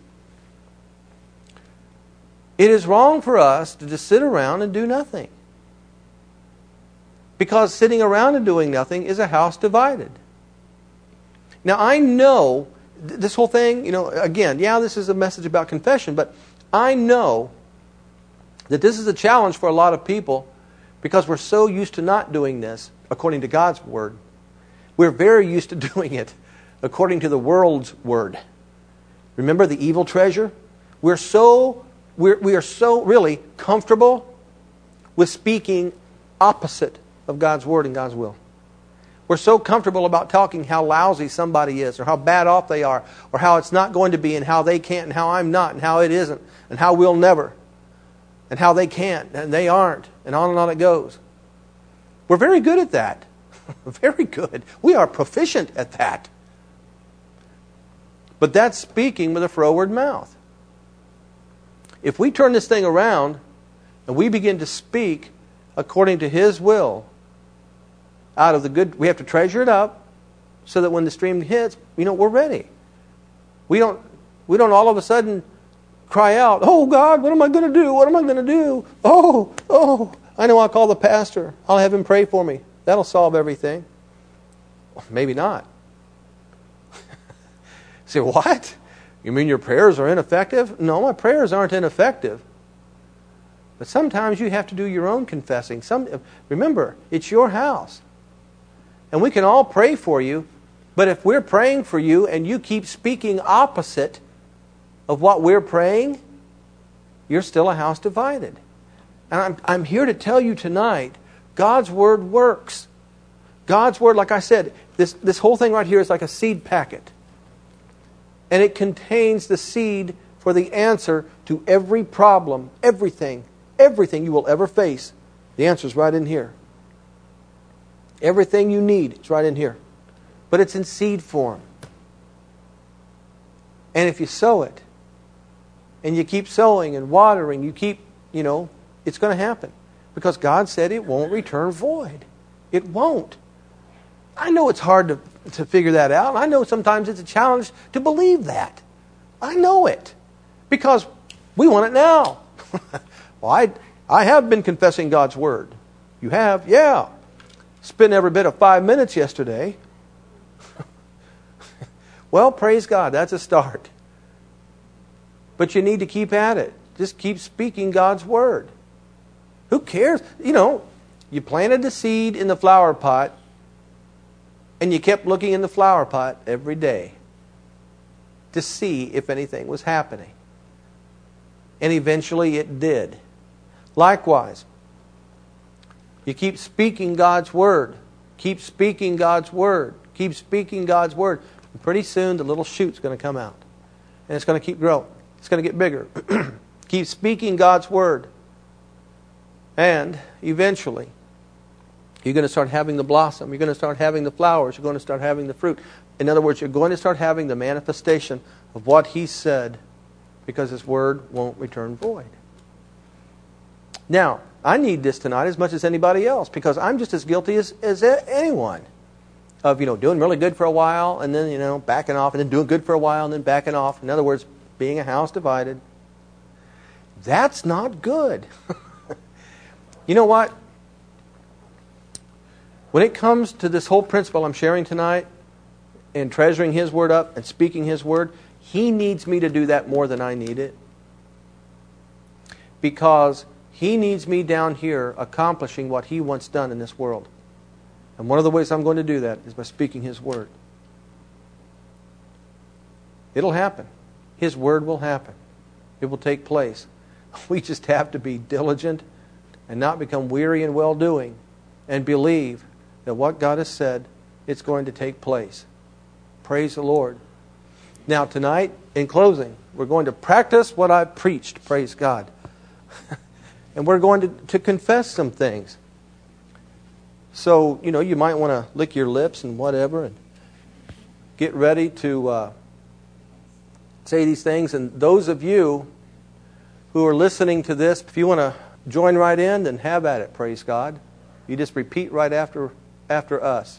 [SPEAKER 1] it is wrong for us to just sit around and do nothing. Because sitting around and doing nothing is a house divided. Now, I know this whole thing, you know, again, yeah, this is a message about confession, but I know that this is a challenge for a lot of people because we're so used to not doing this according to God's Word. We're very used to doing it according to the world's word. Remember the evil treasure? We're so, we're, we are so really comfortable with speaking opposite of God's Word and God's will. We're so comfortable about talking how lousy somebody is or how bad off they are or how it's not going to be and how they can't and how I'm not and how it isn't and how we'll never and how they can't and they aren't and on and on it goes. We're very good at that. Very good. We are proficient at that. But that's speaking with a froward mouth. If we turn this thing around and we begin to speak according to His will, out of the good, we have to treasure it up so that when the stream hits, you know, we're ready. We don't, we don't all of a sudden cry out, "Oh God, what am I going to do? What am I going to do? Oh, oh, I know I'll call the pastor. I'll have him pray for me. That'll solve everything." Well, maybe not. Say, what? You mean your prayers are ineffective? No, my prayers aren't ineffective. But sometimes you have to do your own confessing. Some, remember, it's your house. And we can all pray for you, but if we're praying for you and you keep speaking opposite of what we're praying, you're still a house divided. And I'm, I'm here to tell you tonight, God's Word works. God's Word, like I said, this, this whole thing right here is like a seed packet. And it contains the seed for the answer to every problem, everything, everything you will ever face. The answer is right in here. Everything you need is right in here. But it's in seed form. And if you sow it, and you keep sowing and watering, you keep, you know, it's going to happen. Because God said it won't return void. It won't. I know it's hard to, to figure that out. I know sometimes it's a challenge to believe that. I know it. Because we want it now. Well, I, I have been confessing God's Word. You have? Yeah. Spent every bit of five minutes yesterday. Well, praise God. That's a start. But you need to keep at it. Just keep speaking God's Word. Who cares? You know, you planted the seed in the flower pot and you kept looking in the flower pot every day to see if anything was happening. And eventually it did. Likewise, you keep speaking God's Word. Keep speaking God's Word. Keep speaking God's Word. And pretty soon the little shoot's going to come out. And it's going to keep growing. It's going to get bigger. Keep speaking God's Word. And eventually, you're going to start having the blossom. You're going to start having the flowers. You're going to start having the fruit. In other words, you're going to start having the manifestation of what He said, because His Word won't return void. Now, I need this tonight as much as anybody else, because I'm just as guilty as, as anyone of, you know, doing really good for a while and then, you know, backing off, and then doing good for a while and then backing off. In other words, being a house divided. That's not good. You know what? When it comes to this whole principle I'm sharing tonight, and treasuring His Word up and speaking His Word, He needs me to do that more than I need it. because He needs me down here accomplishing what He wants done in this world. And one of the ways I'm going to do that is by speaking His Word. It'll happen. His Word will happen. It will take place. We just have to be diligent and not become weary in well-doing and believe that what God has said, it's going to take place. Praise the Lord. Now tonight, in closing, we're going to practice what I've preached. Praise God. And we're going to, to confess some things. So, you know, you might want to lick your lips and whatever and get ready to uh, say these things. And those of you who are listening to this, if you want to join right in, then have at it, praise God. You just repeat right after, after us.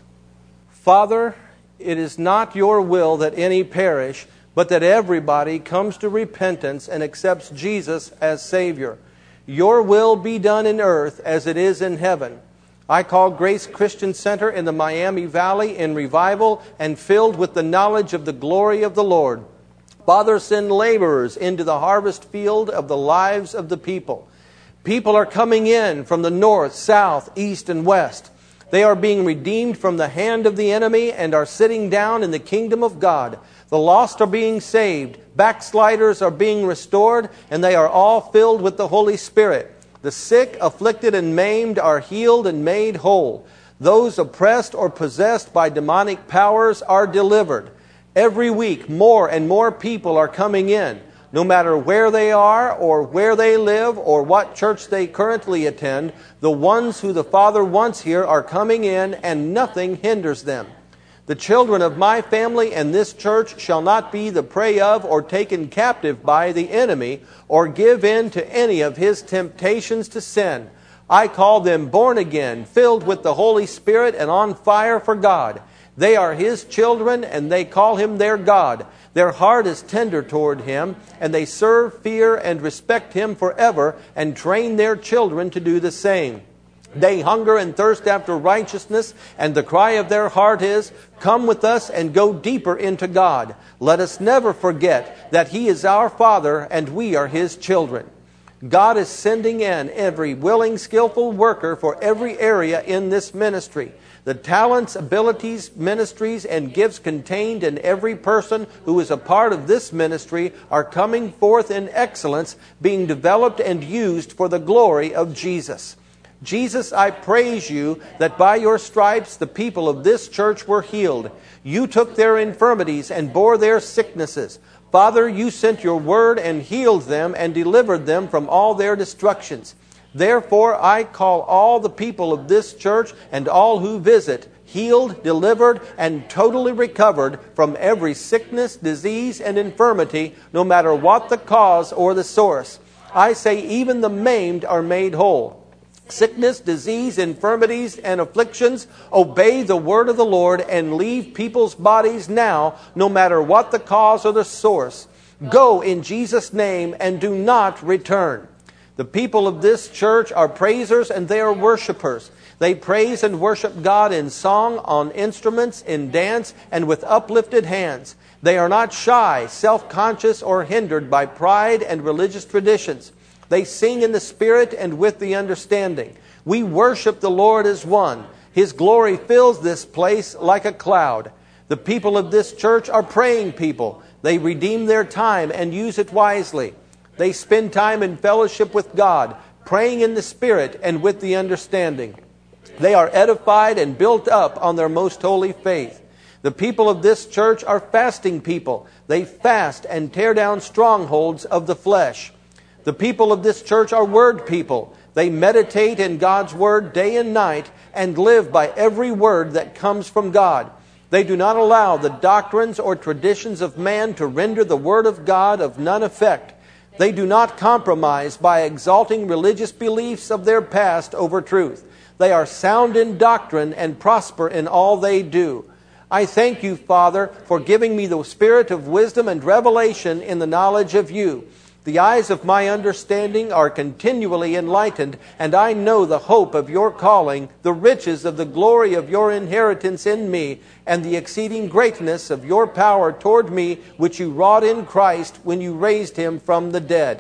[SPEAKER 1] Father, it is not your will that any perish, but that everybody comes to repentance and accepts Jesus as Savior. Your will be done in earth as it is in heaven. I call Grace Christian Center in the Miami Valley in revival and filled with the knowledge of the glory of the Lord. Father, send laborers into the harvest field of the lives of the people. People are coming in from the north, south, east, and west. They are being redeemed from the hand of the enemy and are sitting down in the kingdom of God. The lost are being saved. Backsliders are being restored, and they are all filled with the Holy Spirit. The sick, afflicted, and maimed are healed and made whole. Those oppressed or possessed by demonic powers are delivered. Every week, more and more people are coming in, no matter where they are or where they live or what church they currently attend. The ones who the Father wants here are coming in, and nothing hinders them. The children of my family and this church shall not be the prey of or taken captive by the enemy or give in to any of his temptations to sin. I call them born again, filled with the Holy Spirit and on fire for God. They are His children, and they call Him their God. Their heart is tender toward Him, and they serve, fear, and respect Him forever, and train their children to do the same. They hunger and thirst after righteousness, and the cry of their heart is, "Come with us and go deeper into God." Let us never forget that He is our Father, and we are His children. God is sending in every willing, skillful worker for every area in this ministry. The talents, abilities, ministries, and gifts contained in every person who is a part of this ministry are coming forth in excellence, being developed and used for the glory of Jesus. Jesus, I praise you that by your stripes the people of this church were healed. You took their infirmities and bore their sicknesses. Father, you sent your word and healed them and delivered them from all their destructions. Therefore, I call all the people of this church and all who visit healed, delivered, and totally recovered from every sickness, disease, and infirmity, no matter what the cause or the source. I say even the maimed are made whole. Sickness, disease, infirmities, and afflictions, obey the word of the Lord and leave people's bodies now, no matter what the cause or the source. Go in Jesus' name and do not return. The people of this church are praisers and they are worshipers. They praise and worship God in song, on instruments, in dance, and with uplifted hands. They are not shy, self-conscious, or hindered by pride and religious traditions. They sing in the Spirit and with the understanding. We worship the Lord as one. His glory fills this place like a cloud. The people of this church are praying people. They redeem their time and use it wisely. They spend time in fellowship with God, praying in the Spirit and with the understanding. They are edified and built up on their most holy faith. The people of this church are fasting people. They fast and tear down strongholds of the flesh. The people of this church are word people. They meditate in God's word day and night and live by every word that comes from God. They do not allow the doctrines or traditions of man to render the word of God of none effect. They do not compromise by exalting religious beliefs of their past over truth. They are sound in doctrine and prosper in all they do. I thank you, Father, for giving me the spirit of wisdom and revelation in the knowledge of you. The eyes of my understanding are continually enlightened, and I know the hope of your calling, the riches of the glory of your inheritance in me, and the exceeding greatness of your power toward me, which you wrought in Christ when you raised him from the dead.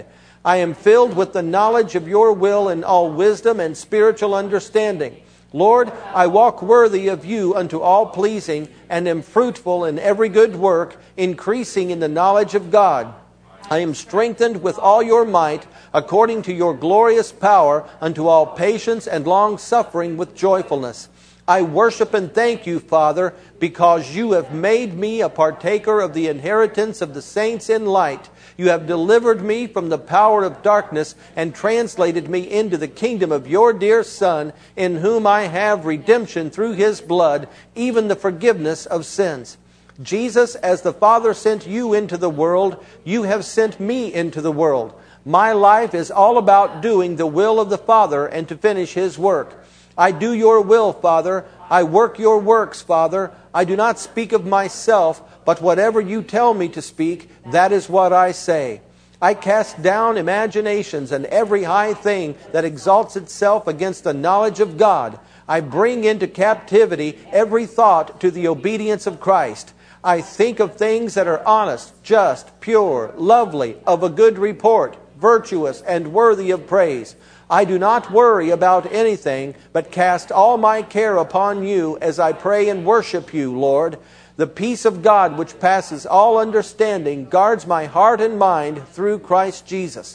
[SPEAKER 1] I am filled with the knowledge of your will in all wisdom and spiritual understanding. Lord, I walk worthy of you unto all pleasing, and am fruitful in every good work, increasing in the knowledge of God. I am strengthened with all your might, according to your glorious power, unto all patience and long suffering with joyfulness. I worship and thank you, Father, because you have made me a partaker of the inheritance of the saints in light. You have delivered me from the power of darkness and translated me into the kingdom of your dear Son, in whom I have redemption through his blood, even the forgiveness of sins. Jesus, as the Father sent you into the world, you have sent me into the world. My life is all about doing the will of the Father and to finish his work. I do your will, Father. I work your works, Father. I do not speak of myself, but whatever you tell me to speak, that is what I say. I cast down imaginations and every high thing that exalts itself against the knowledge of God. I bring into captivity every thought to the obedience of Christ. I think of things that are honest, just, pure, lovely, of a good report, virtuous, and worthy of praise. I do not worry about anything, but cast all my care upon you as I pray and worship you, Lord. The peace of God, which passes all understanding, guards my heart and mind through Christ Jesus.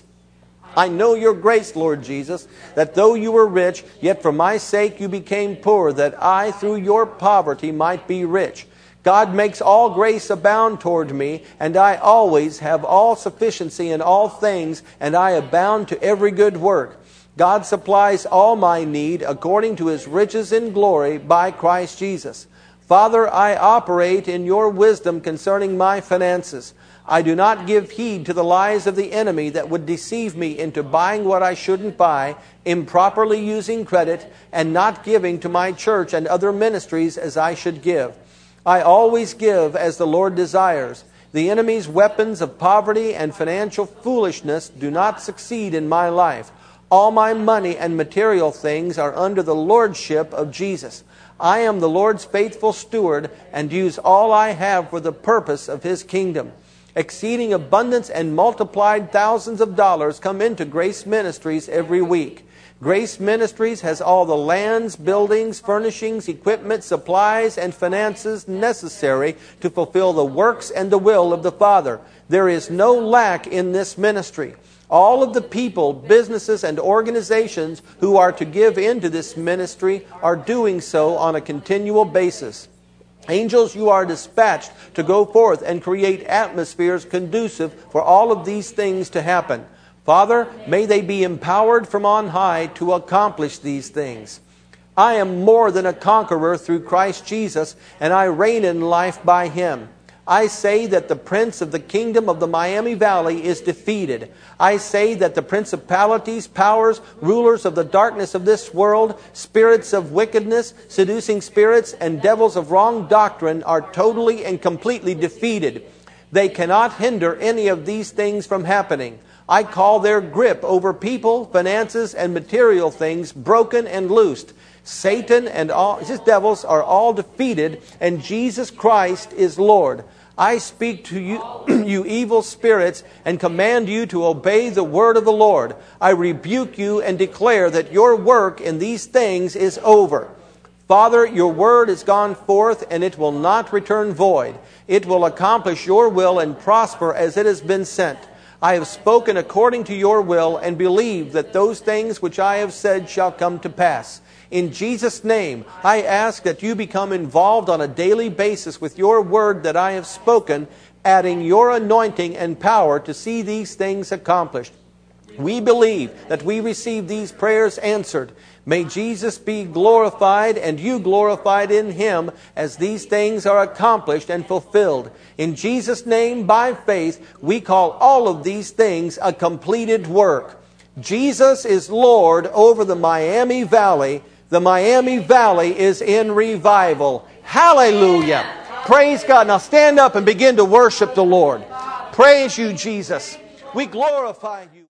[SPEAKER 1] I know your grace, Lord Jesus, that though you were rich, yet for my sake you became poor, that I through your poverty might be rich. God makes all grace abound toward me, and I always have all sufficiency in all things, and I abound to every good work. God supplies all my need according to his riches in glory by Christ Jesus. Father, I operate in your wisdom concerning my finances. I do not give heed to the lies of the enemy that would deceive me into buying what I shouldn't buy, improperly using credit, and not giving to my church and other ministries as I should give. I always give as the Lord desires. The enemy's weapons of poverty and financial foolishness do not succeed in my life. All my money and material things are under the lordship of Jesus. I am the Lord's faithful steward and use all I have for the purpose of his kingdom. Exceeding abundance and multiplied thousands of dollars come into Grace Ministries every week. Grace Ministries has all the lands, buildings, furnishings, equipment, supplies, and finances necessary to fulfill the works and the will of the Father. There is no lack in this ministry. All of the people, businesses, and organizations who are to give into this ministry are doing so on a continual basis. Angels, you are dispatched to go forth and create atmospheres conducive for all of these things to happen. Father, may they be empowered from on high to accomplish these things. I am more than a conqueror through Christ Jesus, and I reign in life by him. I say that the prince of the kingdom of the Miami Valley is defeated. I say that the principalities, powers, rulers of the darkness of this world, spirits of wickedness, seducing spirits, and devils of wrong doctrine are totally and completely defeated. They cannot hinder any of these things from happening. I call their grip over people, finances, and material things broken and loosed. Satan and all his devils are all defeated, and Jesus Christ is Lord. I speak to you, you evil spirits, and command you to obey the word of the Lord. I rebuke you and declare that your work in these things is over. Father, your word is gone forth, and it will not return void. It will accomplish your will and prosper as it has been sent. I have spoken according to your will, and believe that those things which I have said shall come to pass. In Jesus' name, I ask that you become involved on a daily basis with your word that I have spoken, adding your anointing and power to see these things accomplished. We believe that we receive these prayers answered. May Jesus be glorified and you glorified in him as these things are accomplished and fulfilled. In Jesus' name, by faith, we call all of these things a completed work. Jesus is Lord over the Miami Valley. The Miami Valley is in revival. Hallelujah. Praise God. Now stand up and begin to worship the Lord. Praise you, Jesus. We glorify you.